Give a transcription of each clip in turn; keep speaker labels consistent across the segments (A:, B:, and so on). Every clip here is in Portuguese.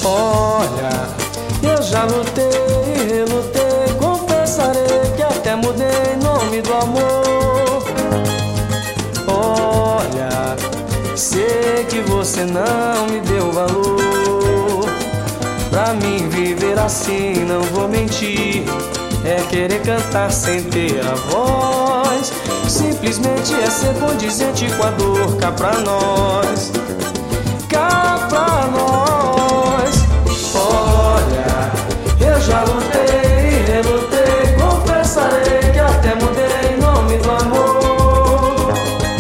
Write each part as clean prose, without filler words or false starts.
A: Olha, eu já lutei e relutei, confessarei que até mudei em nome do amor. Olha, sei que você não me deu valor. Pra mim viver assim, não vou mentir, é querer cantar sem ter a voz. Simplesmente é ser condizente com a dor. Cá pra nós, cá pra nós. Olha, eu já lutei e relutei, confessarei que até mudei em nome do amor.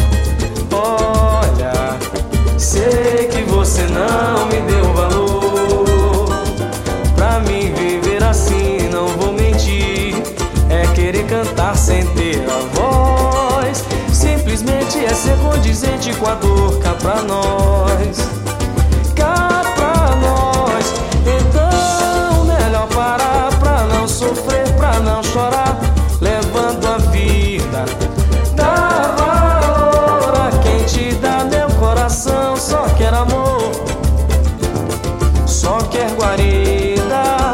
A: Olha, sei que você não me deu valor. Pra mim viver assim, não vou mentir, é querer cantar sem ter a voz. Simplesmente é ser condizente com a dor. Cá pra nós, cá pra nós. Então melhor parar pra não sofrer, pra não chorar, levando a vida. Dá valor a quem te dá. Meu coração só quer amor, só quer guarida.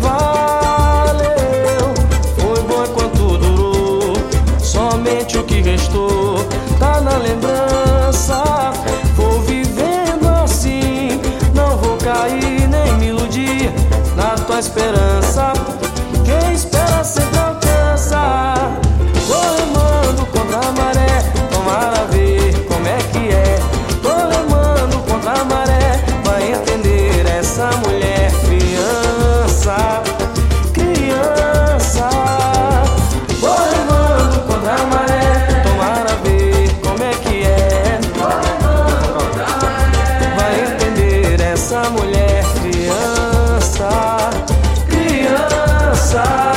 A: Valeu, foi bom enquanto durou, somente o que restou tá na lembrança. Vou vivendo assim, não vou cair nem me iludir na tua esperança. Quem espera sempre alcança. Tô remando contra a maré, tomara ver como é que é. Tô remando contra a maré, vai entender essa mulher. Criança, criança. Tô remando contra a maré, tomara ver como é que é. Tô remando contra a maré, vai entender essa mulher. Criança, criança.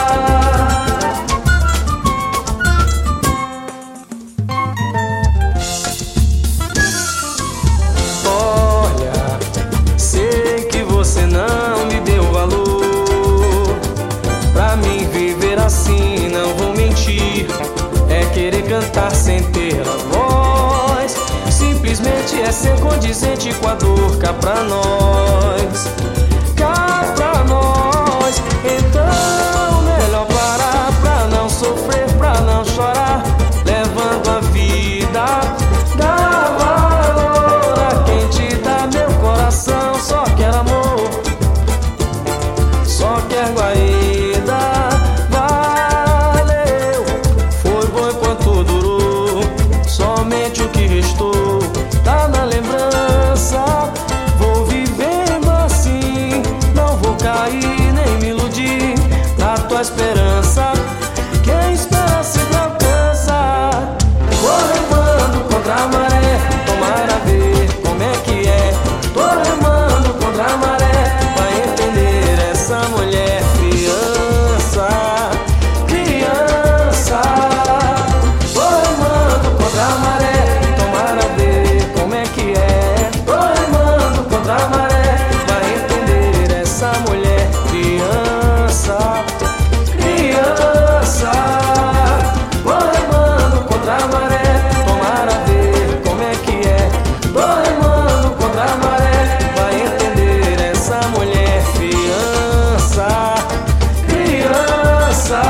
A: Olha, sei que você não me deu valor. Pra mim viver assim, não vou mentir, é querer cantar sem ter a voz. Simplesmente é ser condizente com a dor. Cá pra nós, cá pra nós. Então melhor parar pra não sofrer, pra não chorar, levando a vida. Dá valor a quem te dá. Meu coração só quer amor, só quer guarida. Valeu, foi bom enquanto durou, somente o que restou tá na lembrança. Vou vivendo assim, não vou cair nem me iludir na tua esperança. Quem espera sempre alcança. Tô remando contra a maré, tomara ver como é que é. Tô remando contra a maré, vai entender essa mulher. Criança, criança. Tô remando contra a maré, tomara ver como é que é. Tô remando contra a maré, vai entender essa mulher. Criança, criança. Tô remando contra a maré, tomara ver como é que é. Tô remando contra a maré, vai entender essa mulher. Criança, criança.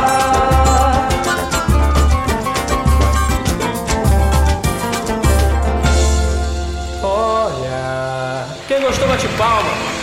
A: Olha, quem gostou bate palma.